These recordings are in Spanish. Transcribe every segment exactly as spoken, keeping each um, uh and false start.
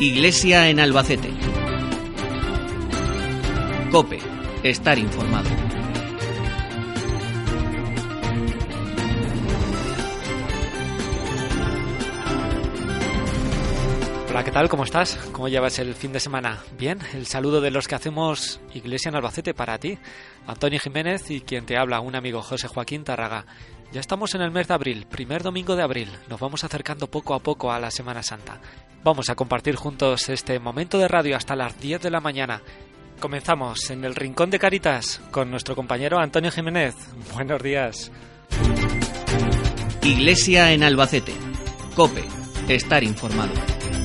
Iglesia en Albacete. COPE. Estar informado. Hola, ¿qué tal? ¿Cómo estás? ¿Cómo llevas el fin de semana? Bien, el saludo de los que hacemos Iglesia en Albacete para ti, Antonio Jiménez, y quien te habla, un amigo, José Joaquín Tárraga. Ya estamos en el mes de abril, primer domingo de abril. Nos vamos acercando poco a poco a la Semana Santa. Vamos a compartir juntos este momento de radio hasta las diez de la mañana. Comenzamos en el Rincón de Cáritas con nuestro compañero Antonio Jiménez. Buenos días. Iglesia en Albacete. COPE. Estar informado.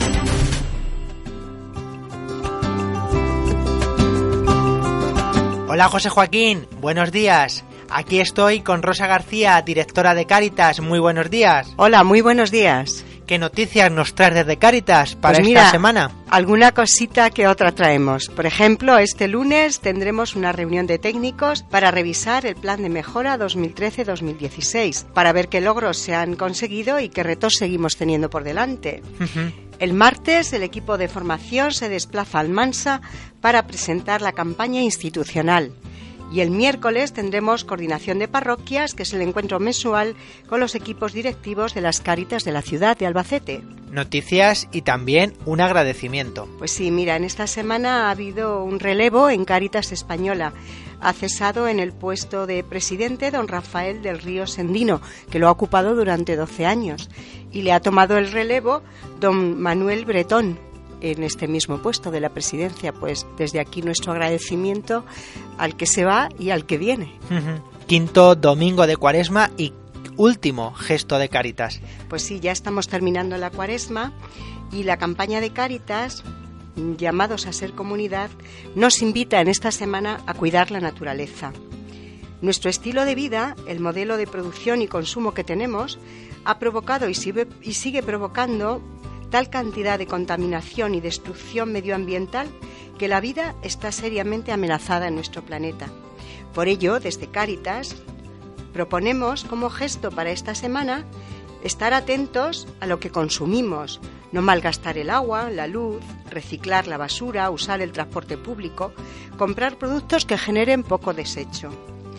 Hola José Joaquín, buenos días. Aquí estoy con Rosa García, directora de Cáritas. Muy buenos días. Hola, muy buenos días. ¿Qué noticias nos traes desde Cáritas para pues esta mira, semana? Alguna cosita que otra traemos. Por ejemplo, este lunes tendremos una reunión de técnicos para revisar el plan de mejora dos mil trece dos mil dieciséis, para ver qué logros se han conseguido y qué retos seguimos teniendo por delante. Uh-huh. El martes, el equipo de formación se desplaza a Almansa para presentar la campaña institucional. Y el miércoles tendremos coordinación de parroquias, que es el encuentro mensual con los equipos directivos de las Cáritas de la ciudad de Albacete. Noticias y también un agradecimiento. Pues sí, mira, en esta semana ha habido un relevo en Cáritas Española. Ha cesado en el puesto de presidente don Rafael del Río Sendino, que lo ha ocupado durante doce años. Y le ha tomado el relevo don Manuel Bretón, en este mismo puesto de la presidencia. Pues desde aquí nuestro agradecimiento al que se va y al que viene. Uh-huh. Quinto domingo de Cuaresma y último gesto de Cáritas. Pues sí, ya estamos terminando la Cuaresma y la campaña de Cáritas, llamados a ser comunidad, nos invita en esta semana a cuidar la naturaleza. Nuestro estilo de vida, el modelo de producción y consumo que tenemos, ha provocado y sigue, y sigue provocando tal cantidad de contaminación y destrucción medioambiental que la vida está seriamente amenazada en nuestro planeta. Por ello, desde Cáritas, proponemos como gesto para esta semana estar atentos a lo que consumimos, no malgastar el agua, la luz, reciclar la basura, usar el transporte público, comprar productos que generen poco desecho.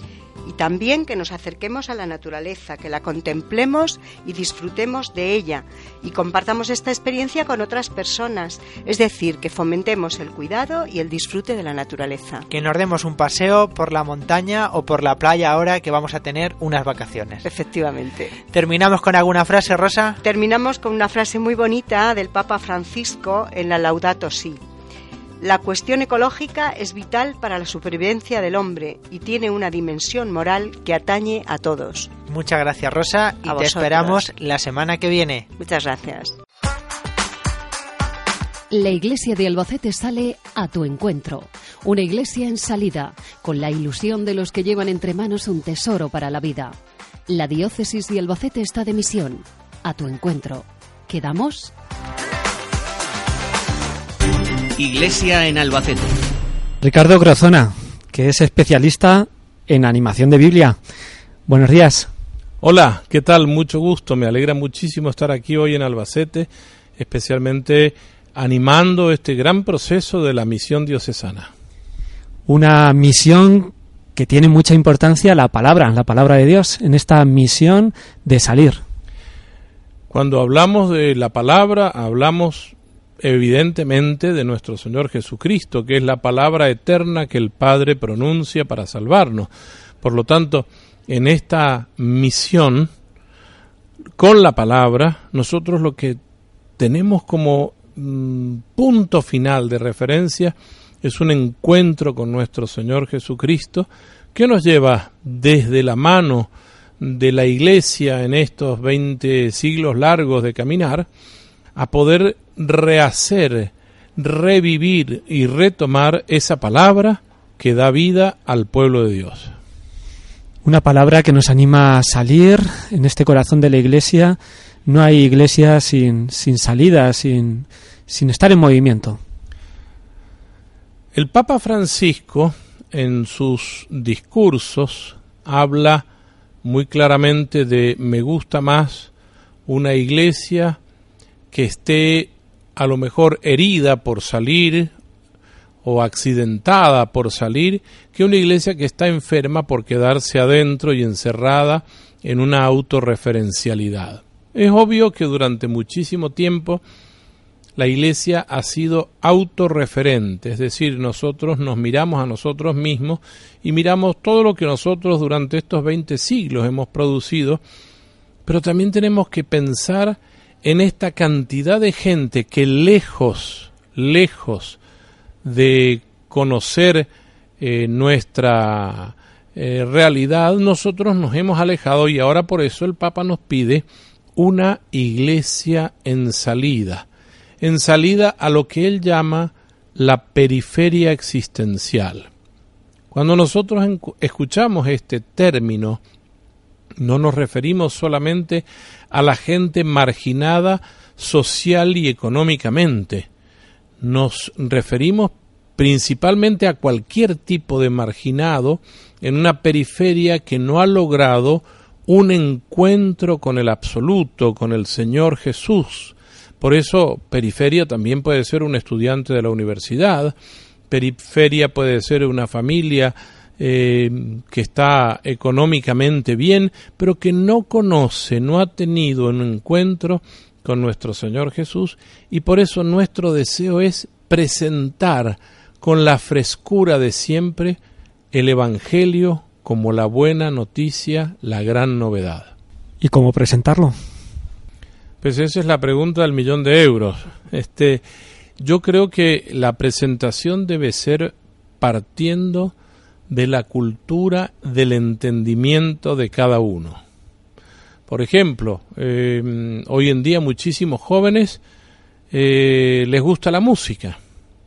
Y también que nos acerquemos a la naturaleza, que la contemplemos y disfrutemos de ella y compartamos esta experiencia con otras personas, es decir, que fomentemos el cuidado y el disfrute de la naturaleza. Que nos demos un paseo por la montaña o por la playa ahora que vamos a tener unas vacaciones. Efectivamente. ¿Terminamos con alguna frase, Rosa? Terminamos con una frase muy bonita del Papa Francisco en la Laudato Si. La cuestión ecológica es vital para la supervivencia del hombre y tiene una dimensión moral que atañe a todos. Muchas gracias, Rosa, y te esperamos la semana que viene. Muchas gracias. La Iglesia de Albacete sale a tu encuentro. Una iglesia en salida, con la ilusión de los que llevan entre manos un tesoro para la vida. La Diócesis de Albacete está de misión. A tu encuentro. ¿Quedamos? Iglesia en Albacete. Ricardo Grozona, que es especialista en animación de Biblia. Buenos días. Hola, ¿qué tal? Mucho gusto. Me alegra muchísimo estar aquí hoy en Albacete, especialmente animando este gran proceso de la misión diocesana. Una misión que tiene mucha importancia, la palabra, la palabra de Dios, en esta misión de salir. Cuando hablamos de la palabra, hablamos evidentemente de nuestro Señor Jesucristo, que es la palabra eterna que el Padre pronuncia para salvarnos. Por lo tanto, en esta misión, con la palabra, nosotros lo que tenemos como mm, punto final de referencia es un encuentro con nuestro Señor Jesucristo, que nos lleva desde la mano de la Iglesia en estos veinte siglos largos de caminar, a poder rehacer, revivir y retomar esa palabra que da vida al pueblo de Dios. Una palabra que nos anima a salir en este corazón de la Iglesia. No hay iglesia sin, sin salida, sin, sin estar en movimiento. El Papa Francisco, en sus discursos, habla muy claramente de me gusta más una iglesia que esté a lo mejor herida por salir o accidentada por salir, que una iglesia que está enferma por quedarse adentro y encerrada en una autorreferencialidad. Es obvio que durante muchísimo tiempo la iglesia ha sido autorreferente, es decir, nosotros nos miramos a nosotros mismos y miramos todo lo que nosotros durante estos veinte siglos hemos producido, pero también tenemos que pensar en esta cantidad de gente que lejos, lejos de conocer eh, nuestra eh, realidad, nosotros nos hemos alejado, y ahora por eso el Papa nos pide una iglesia en salida, en salida a lo que él llama la periferia existencial. Cuando nosotros escuchamos este término, no nos referimos solamente a la gente marginada social y económicamente, nos referimos principalmente a cualquier tipo de marginado en una periferia que no ha logrado un encuentro con el absoluto, con el Señor Jesús. Por eso, periferia también puede ser un estudiante de la universidad, periferia puede ser una familia eh, que está económicamente bien, pero que no conoce, no ha tenido un encuentro con nuestro Señor Jesús, y por eso nuestro deseo es presentar con la frescura de siempre el Evangelio como la buena noticia, la gran novedad. ¿Y cómo presentarlo? Pues esa es la pregunta del millón de euros. Este, yo creo que la presentación debe ser partiendo de la cultura del entendimiento de cada uno. Por ejemplo, eh, hoy en día muchísimos jóvenes eh, les gusta la música.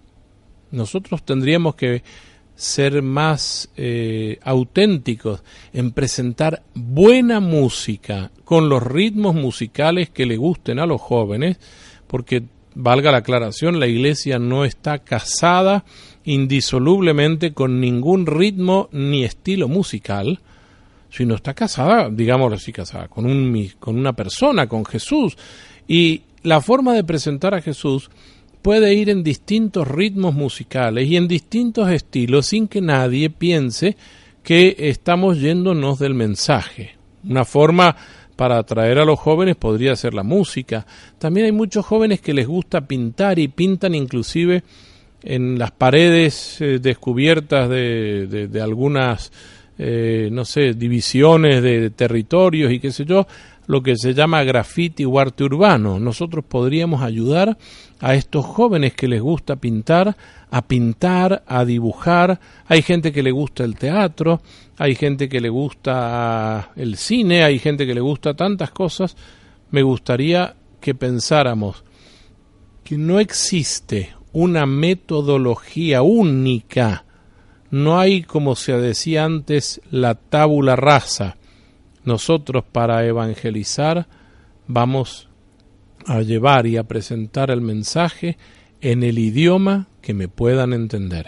Nosotros tendríamos que ser más eh, auténticos en presentar buena música con los ritmos musicales que le gusten a los jóvenes, porque, valga la aclaración, la iglesia no está casada indisolublemente con ningún ritmo ni estilo musical, sino está casada, digámoslo así, casada con, un, con una persona, con Jesús. Y la forma de presentar a Jesús puede ir en distintos ritmos musicales y en distintos estilos sin que nadie piense que estamos yéndonos del mensaje. Una forma para atraer a los jóvenes podría ser la música. También hay muchos jóvenes que les gusta pintar y pintan inclusive en las paredes eh, descubiertas de, de, de algunas, eh, no sé, divisiones de, de territorios y qué sé yo, lo que se llama graffiti o arte urbano. Nosotros podríamos ayudar a estos jóvenes que les gusta pintar, a pintar, a dibujar. Hay gente que le gusta el teatro, hay gente que le gusta el cine, hay gente que le gusta tantas cosas. Me gustaría que pensáramos que no existe una metodología única. No hay, como se decía antes, la tabula rasa. Nosotros, para evangelizar, vamos a llevar y a presentar el mensaje en el idioma que me puedan entender.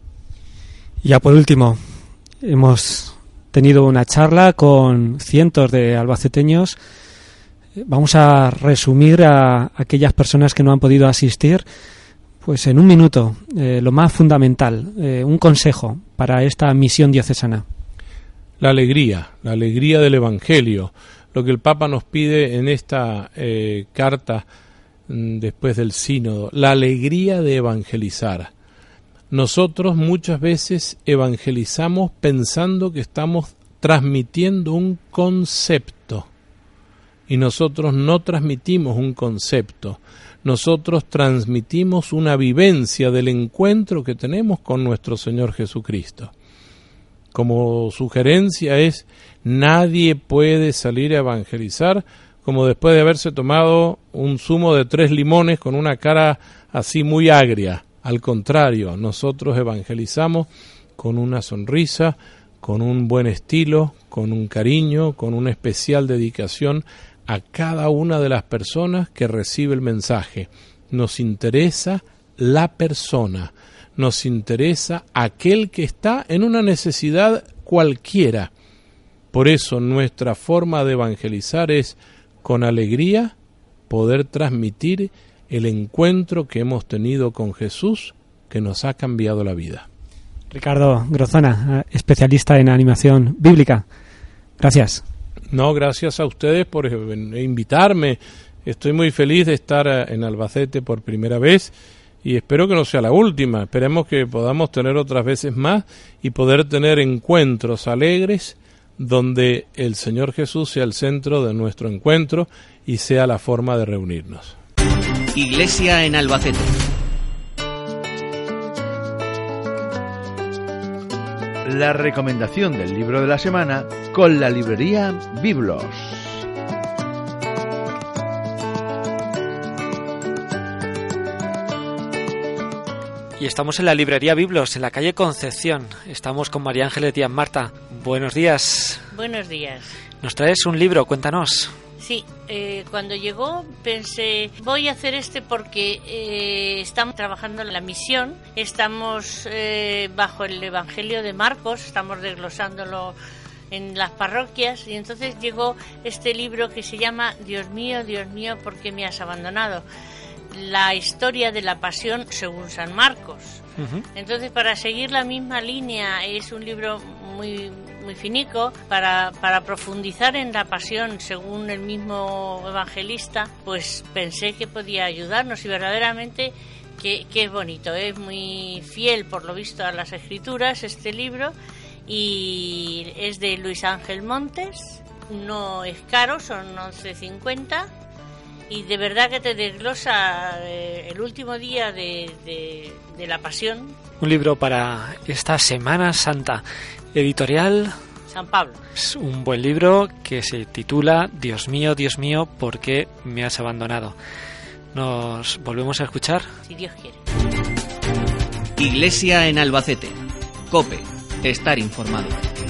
Ya por último, hemos tenido una charla con cientos de albaceteños. Vamos a resumir a aquellas personas que no han podido asistir, pues en un minuto, eh, lo más fundamental, eh, un consejo para esta misión diocesana. La alegría, la alegría del Evangelio, lo que el Papa nos pide en esta eh, carta m, después del sínodo, la alegría de evangelizar. Nosotros muchas veces evangelizamos pensando que estamos transmitiendo un concepto, y nosotros no transmitimos un concepto, nosotros transmitimos una vivencia del encuentro que tenemos con nuestro Señor Jesucristo. Como sugerencia es, nadie puede salir a evangelizar como después de haberse tomado un zumo de tres limones con una cara así muy agria. Al contrario, nosotros evangelizamos con una sonrisa, con un buen estilo, con un cariño, con una especial dedicación a cada una de las personas que recibe el mensaje. Nos interesa la persona. Nos interesa aquel que está en una necesidad cualquiera. Por eso nuestra forma de evangelizar es, con alegría, poder transmitir el encuentro que hemos tenido con Jesús, que nos ha cambiado la vida. Ricardo Grozona, especialista en animación bíblica. Gracias. No, gracias a ustedes por invitarme. Estoy muy feliz de estar en Albacete por primera vez y espero que no sea la última. Esperemos que podamos tener otras veces más y poder tener encuentros alegres donde el Señor Jesús sea el centro de nuestro encuentro y sea la forma de reunirnos. Iglesia en Albacete. La recomendación del libro de la semana con la librería Biblos. Y estamos en la librería Biblos, en la calle Concepción. Estamos con María Ángeles Díaz Marta. Buenos días. Buenos días. Nos traes un libro, cuéntanos. Sí, eh, cuando llegó pensé, voy a hacer este porque eh, estamos trabajando en la misión, estamos eh, bajo el Evangelio de Marcos, estamos desglosándolo en las parroquias, y entonces llegó este libro que se llama Dios mío, Dios mío, ¿por qué me has abandonado? La historia de la pasión según San Marcos. Uh-huh. Entonces, para seguir la misma línea, es un libro muy muy finico para, para profundizar en la pasión según el mismo evangelista, pues pensé que podía ayudarnos, y verdaderamente que, que es bonito, es muy fiel por lo visto a las escrituras este libro, y es de Luis Ángel Montes, no es caro, son once cincuenta, y de verdad que te desglosa eh, el último día de, de, de la pasión. Un libro para esta Semana Santa. Editorial San Pablo. Es un buen libro que se titula Dios mío, Dios mío, ¿por qué me has abandonado? ¿Nos volvemos a escuchar? Si Dios quiere. Iglesia en Albacete. COPE. Estar informado.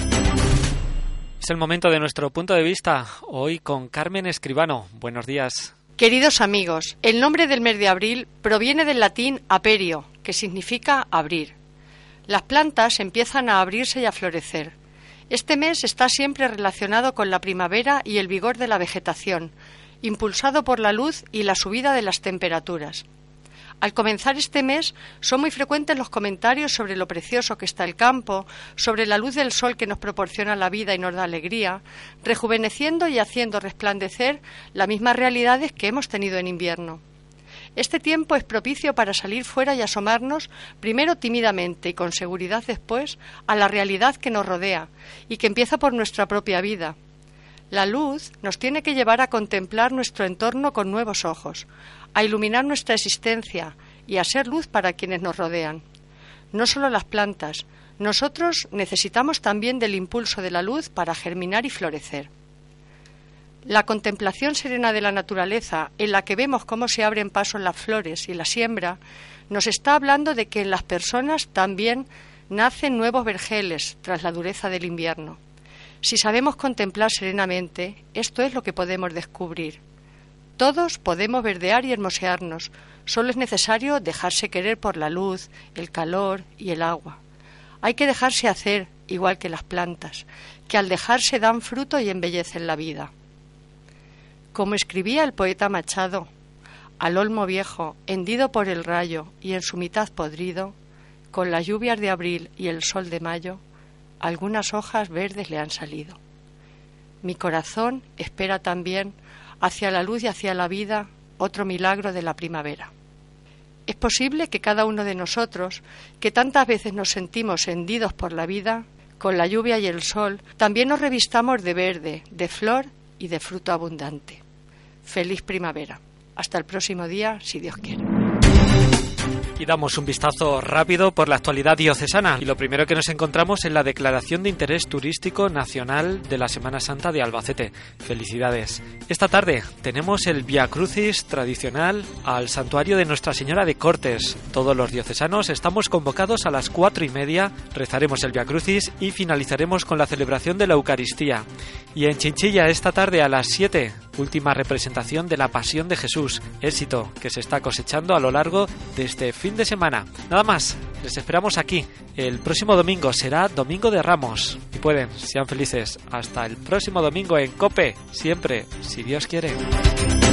Es el momento de nuestro punto de vista, hoy con Carmen Escribano. Buenos días. Queridos amigos, el nombre del mes de abril proviene del latín aperio, que significa abrir. Las plantas empiezan a abrirse y a florecer. Este mes está siempre relacionado con la primavera y el vigor de la vegetación, impulsado por la luz y la subida de las temperaturas. Al comenzar este mes son muy frecuentes los comentarios sobre lo precioso que está el campo, sobre la luz del sol que nos proporciona la vida y nos da alegría, rejuveneciendo y haciendo resplandecer las mismas realidades que hemos tenido en invierno. Este tiempo es propicio para salir fuera y asomarnos, primero tímidamente y con seguridad después, a la realidad que nos rodea y que empieza por nuestra propia vida. La luz nos tiene que llevar a contemplar nuestro entorno con nuevos ojos, a iluminar nuestra existencia y a ser luz para quienes nos rodean. No solo las plantas, nosotros necesitamos también del impulso de la luz para germinar y florecer. La contemplación serena de la naturaleza, en la que vemos cómo se abren paso las flores y la siembra, nos está hablando de que en las personas también nacen nuevos vergeles tras la dureza del invierno. Si sabemos contemplar serenamente, esto es lo que podemos descubrir. Todos podemos verdear y hermosearnos, solo es necesario dejarse querer por la luz, el calor y el agua. Hay que dejarse hacer, igual que las plantas, que al dejarse dan fruto y embellecen la vida. Como escribía el poeta Machado, al olmo viejo, hendido por el rayo y en su mitad podrido, con las lluvias de abril y el sol de mayo, algunas hojas verdes le han salido. Mi corazón espera también, hacia la luz y hacia la vida, otro milagro de la primavera. Es posible que cada uno de nosotros, que tantas veces nos sentimos hendidos por la vida, con la lluvia y el sol, también nos revistamos de verde, de flor y de fruto abundante. Feliz primavera. Hasta el próximo día, si Dios quiere. Y damos un vistazo rápido por la actualidad diocesana. Y lo primero que nos encontramos es la Declaración de Interés Turístico Nacional de la Semana Santa de Albacete. Felicidades. Esta tarde tenemos el Vía Crucis tradicional al Santuario de Nuestra Señora de Cortes. Todos los diocesanos estamos convocados a las cuatro y media. Rezaremos el Vía Crucis y finalizaremos con la celebración de la Eucaristía. Y en Chinchilla esta tarde a las siete, última representación de la Pasión de Jesús. Éxito que se está cosechando a lo largo de este fin de semana. Nada más, les esperamos aquí. El próximo domingo será Domingo de Ramos. Y pueden, sean felices. Hasta el próximo domingo en COPE. Siempre, si Dios quiere.